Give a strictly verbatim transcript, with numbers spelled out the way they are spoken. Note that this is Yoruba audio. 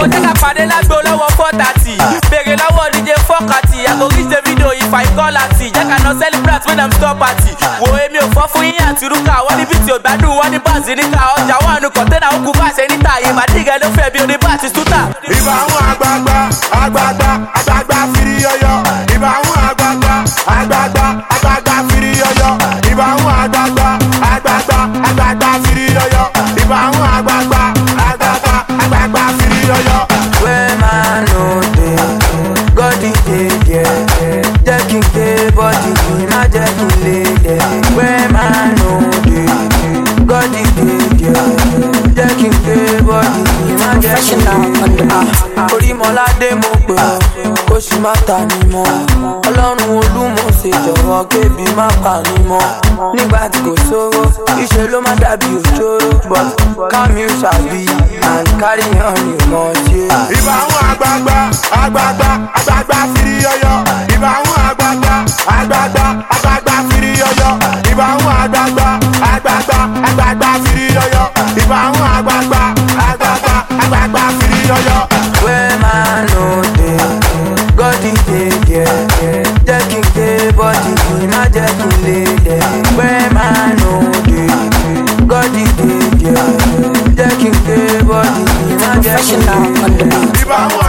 ó jẹ́ ká pàdé lágbo lọ́wọ́ four thirty. Bèrè lọ́wọ́ D J Fọ́kàtì. I go reach the video if I call at it. Jẹ́ ká lọ celebrate when I'm stop party. Wo èmi ò fọ́ fún yín àti rúkà. Wọ́n ní bíìtì ò gbádùn, wọ́n ní báàsì níkà. Ọjà wà nù kọ̀ńténà ó kú bá ṣe níta. Ìbàdígẹ̀ ló fẹ́ bí oní báàsì tútà. Ìbà àwọn àgbààgbà àgbààgbà àgbààgbà fìrí yọyọ. Ìbà àwọn àgbààgbà àgbààgbà àgbààgbà fìrí yọyọ. Ìbà àwọn àgbààgbà àgbààgbà àgbààgbà fìrí yọyọ. Ìbà àwọn àgbààgbà àgbààgbà àgbààgbà fìrí yọyọ. Where man no dey, God dey there. Jẹ́ kí n ké bọ́dì mi, má jẹ́ kí n lè dẹ̀. Where man no dey, God dey there. Jẹ́ kí n ké bọ́dì mi, má jẹ́ kí n lè dẹ̀. Orí mọ́ládé mo pè ọ́, kó sì má ta ni mọ́. Ọlọ́run Olúmọ̀ ṣe jọ̀wọ́ kébi má pa ni mọ́. Nígbà tí kò sówó, iṣẹ́ ló má dàbí òjòrò. But calm you ṣàbí and carry on you mọ̀ ṣe. Ìbà àwọn àgbààgbà àgbààgbà àgbààgbà fìrí yọyọ. Ìbà àwọn àgbààgbà àgbààgbà àgbààgbà fìrí yọyọ. Ìbà àwọn àgbààgbà àgbààgbà àgbààgbà fìrí yọyọ. Ìbà àwọn àgbààgbà àgbààgbà àgbààgbà fìrí yọyọ. Where man no dey, God dey there. Jẹ́ kí n ké bọ́dì mi, má jẹ́ kí n lè dẹ̀. Where man no dey, God dey there. Jẹ́ kí n ké bọ́dì mi, má jẹ́ kí n lè dẹ̀. Ìbà àwọn